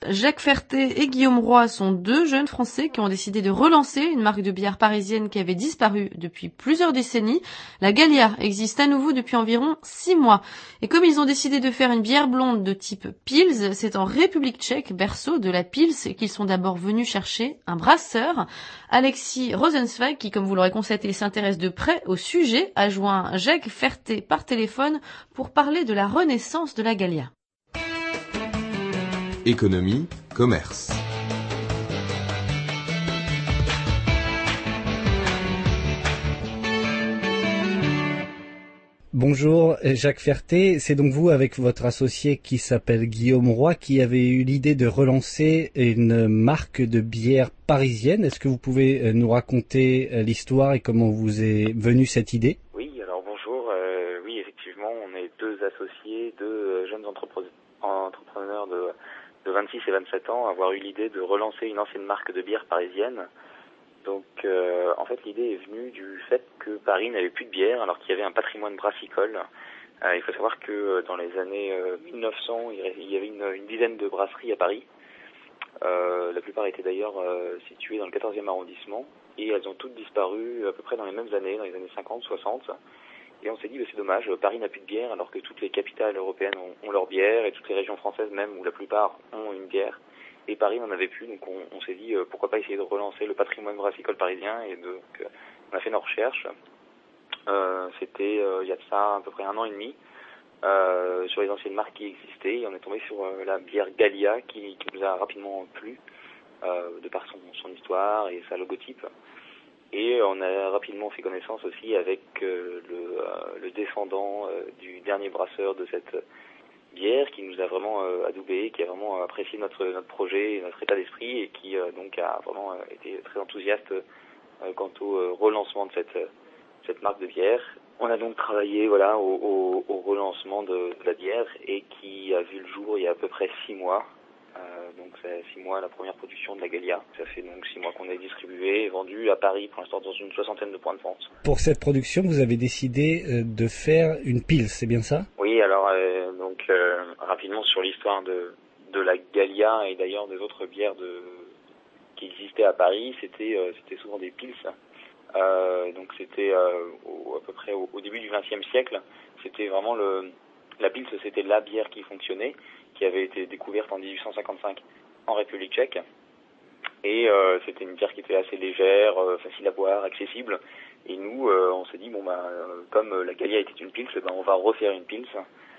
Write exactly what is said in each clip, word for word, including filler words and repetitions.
Jacques Ferté et Guillaume Roy sont deux jeunes Français qui ont décidé de relancer une marque de bière parisienne qui avait disparu depuis plusieurs décennies. La Gallia existe à nouveau depuis environ six mois. Et comme ils ont décidé de faire une bière blonde de type Pils, c'est en République tchèque, berceau de la Pils, qu'ils sont d'abord venus chercher un brasseur. Alexis Rosenzweig, qui comme vous l'aurez constaté s'intéresse de près au sujet, a joint Jacques Ferté par téléphone pour parler de la renaissance de la Gallia. Économie, commerce. Bonjour Jacques Ferté, c'est donc vous avec votre associé qui s'appelle Guillaume Roy qui avez eu l'idée de relancer une marque de bière parisienne. Est-ce que vous pouvez nous raconter l'histoire et comment vous est venue cette idée ? Oui, alors bonjour. Euh, oui, effectivement, on est deux associés, deux jeunes entrepre- entrepreneurs de, de vingt-six et vingt-sept ans à avoir eu l'idée de relancer une ancienne marque de bière parisienne. Donc, euh, en fait, l'idée est venue du fait que Paris n'avait plus de bière, alors qu'il y avait un patrimoine brassicole. Euh, il faut savoir que dans les années euh, mille neuf cents, il y avait une, une dizaine de brasseries à Paris. Euh, la plupart étaient d'ailleurs euh, situées dans le quatorzième arrondissement, et elles ont toutes disparu à peu près dans les mêmes années, dans les années cinquante soixante. Et on s'est dit, bah, c'est dommage, Paris n'a plus de bière, alors que toutes les capitales européennes ont, ont leur bière, et toutes les régions françaises même, où la plupart ont une bière. Et Paris n'en avait plus, donc on, on s'est dit euh, pourquoi pas essayer de relancer le patrimoine brassicole parisien, et donc euh, on a fait nos recherches. Euh, c'était euh, il y a de ça à peu près un an et demi euh, sur les anciennes marques qui existaient, et on est tombé sur euh, la bière Gallia qui, qui nous a rapidement plu euh, de par son, son histoire et sa logotype. Et on a rapidement fait connaissance aussi avec euh, le, euh, le descendant euh, du dernier brasseur de cette bière qui nous a vraiment euh, adoubé, qui a vraiment apprécié notre notre projet et notre état d'esprit, et qui euh, donc a vraiment euh, été très enthousiaste euh, quant au euh, relancement de cette cette marque de bière. On a donc travaillé voilà au, au, au relancement de, de la bière, et qui a vu le jour il y a à peu près six mois. Euh, donc c'est six mois la première production de la Gallia. Ça fait donc six mois qu'on est distribué et vendu à Paris pour l'instant dans une soixantaine de points de vente. Pour cette production, vous avez décidé de faire une Pils, c'est bien ça ? Oui, alors euh, donc euh, rapidement sur l'histoire de de la Gallia et d'ailleurs des autres bières de qui existaient à Paris, c'était euh, c'était souvent des Pils. Euh, donc c'était euh, au, à peu près au, au début du vingtième siècle, c'était vraiment le la Pils, c'était la bière qui fonctionnait, qui avait été découverte en dix-huit cent cinquante-cinq en République tchèque, et euh, c'était une bière qui était assez légère, euh, facile à boire, accessible. Et nous, euh, on s'est dit bon bah euh, comme la Gallia était une Pils, ben on va refaire une Pils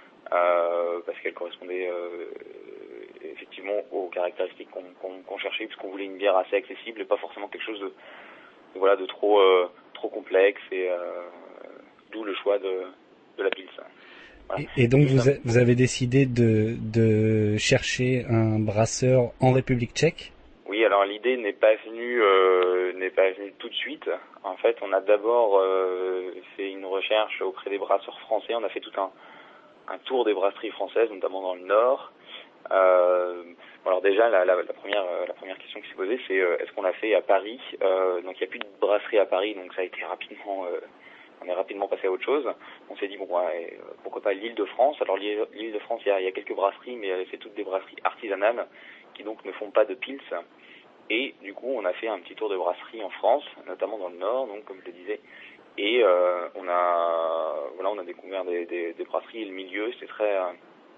euh, parce qu'elle correspondait euh, effectivement aux caractéristiques qu'on, qu'on, qu'on cherchait, puisqu'on voulait une bière assez accessible et pas forcément quelque chose de, de voilà de trop euh, trop complexe, et euh, d'où le choix de de la Pils. Voilà. Et, et donc et vous, a, vous avez décidé de, de chercher un brasseur en République tchèque ? Oui, alors l'idée n'est pas venue euh, n'est pas venue tout de suite. En fait, on a d'abord euh, fait une recherche auprès des brasseurs français. On a fait tout un, un tour des brasseries françaises, notamment dans le Nord. Euh, alors déjà, la, la, la première la première question qui s'est posée, c'est euh, est-ce qu'on l'a fait à Paris ? euh, Donc il n'y a plus de brasserie à Paris, donc ça a été rapidement euh, on est rapidement passé à autre chose. On s'est dit, bon, ouais, pourquoi pas l'Île-de-France. Alors l'Île-de-France, il y a, il y a quelques brasseries, mais c'est toutes des brasseries artisanales qui donc ne font pas de Pils. Et du coup, on a fait un petit tour de brasserie en France, notamment dans le Nord, donc comme je le disais. Et euh, on a voilà, on a découvert des, des, des brasseries, et le milieu, c'était très un,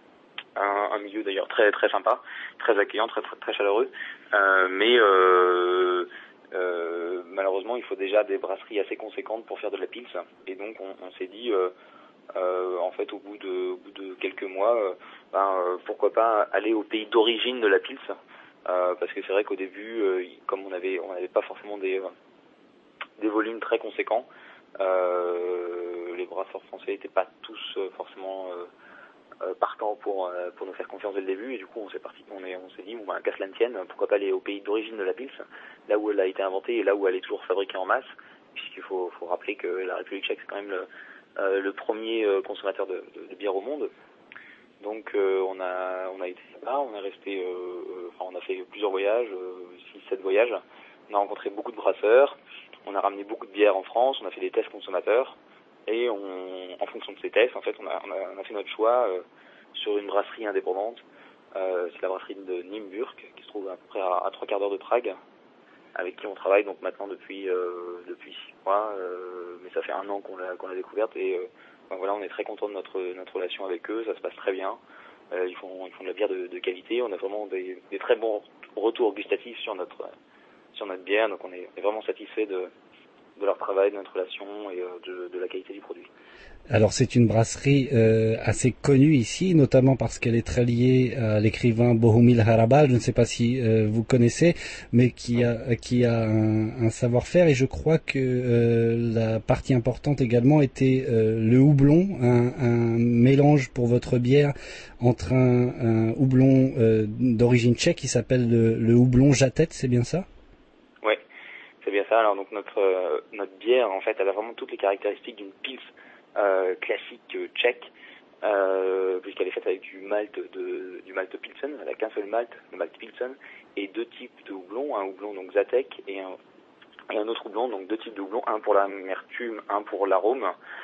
un milieu d'ailleurs très très sympa, très accueillant, très très, très chaleureux. Euh, mais euh, Euh, malheureusement, il faut déjà des brasseries assez conséquentes pour faire de la Pils, et donc on, on s'est dit, euh, euh, en fait, au bout de, au bout de quelques mois, euh, ben, euh, pourquoi pas aller au pays d'origine de la Pils, euh, parce que c'est vrai qu'au début, euh, comme on avait, on n'avait pas forcément des, des volumes très conséquents, euh, les brasseurs français n'étaient pas tous euh, forcément euh, Euh, partant pour euh, pour nous faire confiance dès le début, et du coup on s'est parti on est on s'est dit bon bah qu'à cela ne tienne, pourquoi pas aller au pays d'origine de la Pils, là où elle a été inventée et là où elle est toujours fabriquée en masse, puisqu'il faut faut rappeler que la République tchèque c'est quand même le euh, le premier euh, consommateur de, de, de bière au monde. Donc euh, on a on a été là, on est resté euh, euh, enfin on a fait plusieurs voyages, euh, six sept voyages, on a rencontré beaucoup de brasseurs, on a ramené beaucoup de bières en France, on a fait des tests consommateurs. Et on, en fonction de ces tests, en fait, on a, on a, on a fait notre choix euh, sur une brasserie indépendante Euh, c'est la brasserie de Nimburg, qui se trouve à peu près à, à trois quarts d'heure de Prague, avec qui on travaille donc maintenant depuis euh, depuis six mois, euh, mais ça fait un an qu'on l'a qu'on l'a découverte et euh, ben voilà, on est très content de notre notre relation avec eux, ça se passe très bien. Euh, ils font ils font de la bière de, de qualité, on a vraiment des, des très bons retours gustatifs sur notre sur notre bière, donc on est, on est vraiment satisfait de de leur travail, de notre relation et euh, de, de la qualité du produit. Alors c'est une brasserie euh, assez connue ici, notamment parce qu'elle est très liée à l'écrivain Bohumil Hrabal, je ne sais pas si euh, vous connaissez, mais qui a qui a un, un savoir-faire, et je crois que euh, la partie importante également était euh, le houblon, un, un mélange pour votre bière entre un, un houblon euh, d'origine tchèque qui s'appelle le, le houblon Jatet, c'est bien ça? Oui, c'est bien ça. Alors donc notre euh, notre bière en fait, elle a vraiment toutes les caractéristiques d'une pils euh, classique euh, tchèque, euh, puisqu'elle est faite avec du malt de du malt Pilsen. Elle a qu'un seul malt, le malt Pilsen, et deux types de houblon, un houblon donc Zatek et un et un autre houblon, donc deux types de houblon, un pour l'amertume, un pour l'arôme,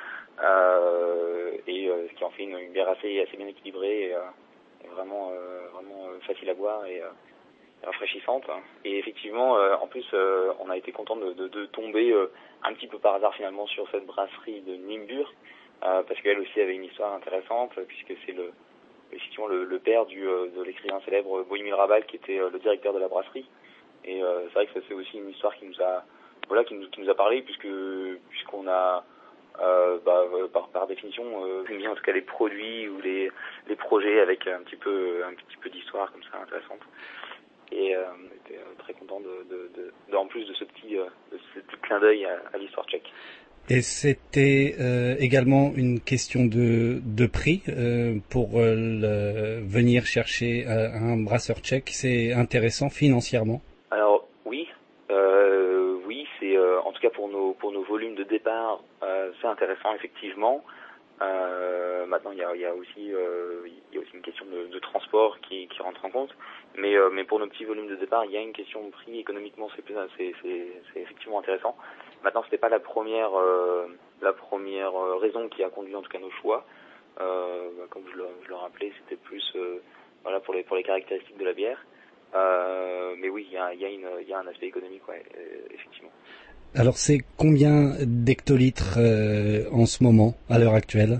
euh, et euh, ce qui en fait une, une bière assez assez bien équilibrée et, euh, et vraiment euh, vraiment euh, facile à boire et euh, rafraîchissante. Et effectivement, euh, en plus, euh, on a été content de, de, de tomber euh, un petit peu par hasard finalement sur cette brasserie de Nimburg, euh, parce qu'elle aussi avait une histoire intéressante, puisque c'est le effectivement le, le père du euh, de l'écrivain célèbre Bohumil Hrabal, qui était euh, le directeur de la brasserie. Et euh, c'est vrai que ça, c'est aussi une histoire qui nous a voilà qui nous, qui nous a parlé, puisque puisqu'on a euh, bah, par, par définition euh, bien en tout cas les produits ou les les projets avec un petit peu un petit peu d'histoire comme ça intéressante. Et euh, on était très content de, de, de, de, en plus de ce petit, euh, de ce petit clin d'œil à, à l'histoire tchèque. Et c'était euh, également une question de, de prix euh, pour euh, le, venir chercher euh, un brasseur tchèque. C'est intéressant financièrement? Alors oui, euh, oui, c'est euh, en tout cas pour nos pour nos volumes de départ, euh, c'est intéressant effectivement. Euh, maintenant, il y a, il y a aussi, euh, il y a aussi une question de, de transport qui, qui rentre en compte. Mais, euh, mais pour nos petits volumes de départ, il y a une question de prix. Économiquement, c'est, c'est, c'est, c'est effectivement intéressant. Maintenant, c'était pas la première, euh, la première raison qui a conduit en tout cas nos choix. Euh, comme je le, je le rappelais, c'était plus, euh, voilà, pour les, pour les caractéristiques de la bière. Euh, mais oui, il y a, il y a une, il y a un aspect économique, ouais, effectivement. Alors c'est combien d'hectolitres euh, en ce moment, à l'heure actuelle?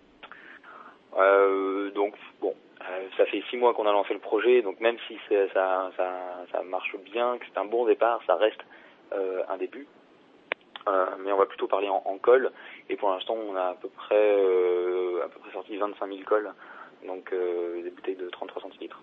euh, Donc bon, euh, ça fait six mois qu'on a lancé le projet, donc même si c'est, ça, ça, ça marche bien, que c'est un bon départ, ça reste euh, un début. Euh, mais on va plutôt parler en, en colle, et pour l'instant on a à peu près euh, à peu près sorti vingt-cinq mille colles, donc euh, des bouteilles de trente-trois centilitres.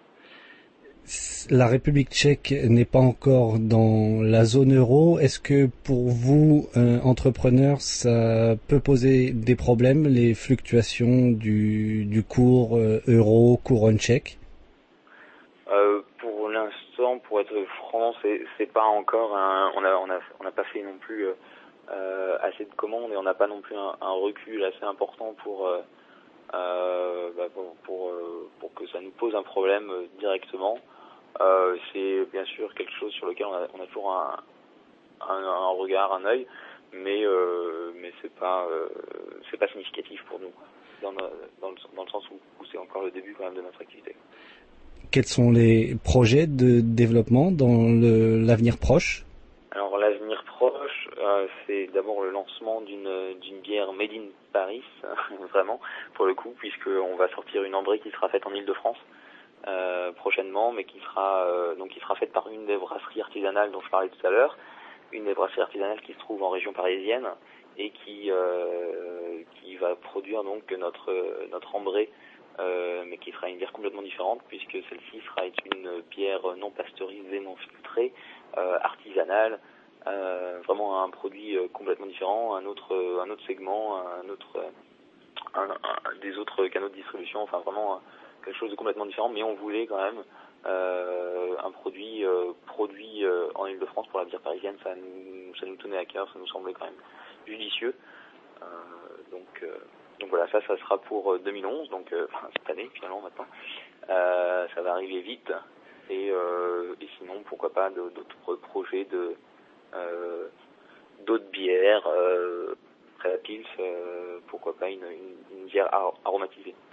La République tchèque n'est pas encore dans la zone euro. Est-ce que pour vous, euh, entrepreneurs, ça peut poser des problèmes, les fluctuations du, du cours euh, euro, couronne tchèque? euh, Pour l'instant, pour être franc, c'est, c'est pas encore un, on a on a on n'a pas fait non plus euh, euh, assez de commandes, et on n'a pas non plus un, un recul assez important pour euh, euh, bah, pour pour, euh, pour que ça nous pose un problème euh, directement. Euh, c'est bien sûr quelque chose sur lequel on a, on a toujours un, un, un regard, un œil, mais euh, mais c'est pas euh, c'est pas significatif pour nous, dans, no, dans, le, dans le sens où, où c'est encore le début quand même de notre activité. Quels sont les projets de développement dans le, l'avenir proche? Alors l'avenir proche, euh, c'est d'abord le lancement d'une d'une bière made in Paris, vraiment pour le coup, puisque on va sortir une ambrée qui sera faite en Île-de-France. Euh, prochainement, mais qui sera euh, donc qui sera faite par une des brasseries artisanales dont je parlais tout à l'heure, une des brasseries artisanales qui se trouve en région parisienne et qui euh, qui va produire donc notre notre ambrée, euh, mais qui sera une bière complètement différente, puisque celle-ci sera une bière non pasteurisée, non filtrée, euh, artisanale, euh, vraiment un produit complètement différent, un autre un autre segment, un autre un, un, des autres canaux de distribution, enfin vraiment quelque chose de complètement différent, mais on voulait quand même euh, un produit euh, produit euh, en Île-de-France pour la bière parisienne. Ça nous ça nous tenait à cœur, ça nous semblait quand même judicieux. Euh, donc euh, donc voilà, ça ça sera pour deux mille onze, donc euh, cette année finalement maintenant. Euh, ça va arriver vite, et, euh, et sinon pourquoi pas d'autres projets de euh, d'autres bières, euh, après la Pils, euh, pourquoi pas une, une, une bière aromatisée.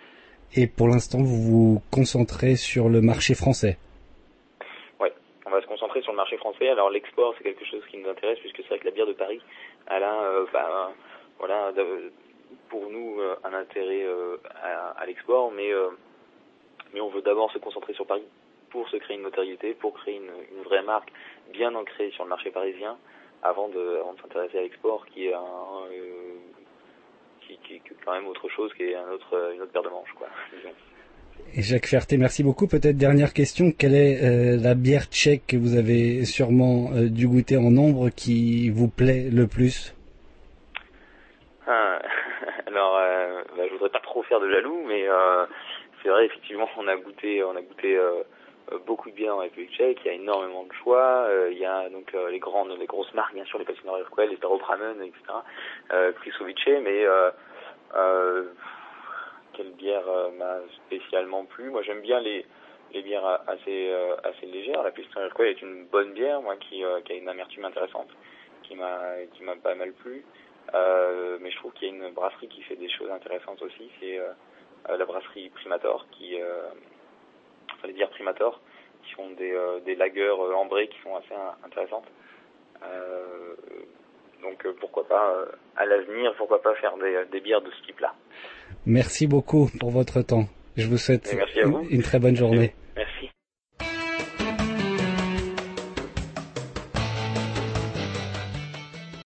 Et pour l'instant, vous vous concentrez sur le marché français. Oui, on va se concentrer sur le marché français. Alors l'export, c'est quelque chose qui nous intéresse puisque c'est vrai que la bière de Paris, elle a, euh, bah, voilà, pour nous euh, un intérêt euh, à, à l'export, mais euh, mais on veut d'abord se concentrer sur Paris pour se créer une notoriété, pour créer une, une vraie marque bien ancrée sur le marché parisien, avant de, avant de s'intéresser à l'export, qui est un, euh, qui, qui, qui est quand même autre chose, qui est un autre, une autre paire de manches, quoi, disons. Et Jacques Ferté, merci beaucoup. Peut-être dernière question, quelle est euh, la bière tchèque que vous avez sûrement euh, dû goûter en nombre qui vous plaît le plus? ah, Alors, euh, bah, je voudrais pas trop faire de jaloux, mais euh, c'est vrai, effectivement, on a goûté, on a goûté euh, beaucoup de bières en République tchèque. Il y a énormément de choix. Euh, il y a donc euh, les grandes, les grosses marques, bien sûr, les Patinor Urquell, les Staropramen, et cetera. Euh, Krysovice, mais euh, euh, quelle bière euh, m'a spécialement plu? Moi, j'aime bien les les bières assez euh, assez légères. La Patinor Urquell est une bonne bière, moi, qui euh, qui a une amertume intéressante, qui m'a qui m'a pas mal plu. Euh, mais je trouve qu'il y a une brasserie qui fait des choses intéressantes aussi, c'est euh, la brasserie Primator, qui, euh, enfin les bières Primator, qui font des, euh, des lagers euh, ambrées qui sont assez intéressantes. Euh, donc euh, pourquoi pas, euh, à l'avenir, pourquoi pas faire des, des bières de ce type-là. Merci beaucoup pour votre temps. Je vous souhaite Et merci à vous. une, une très bonne journée.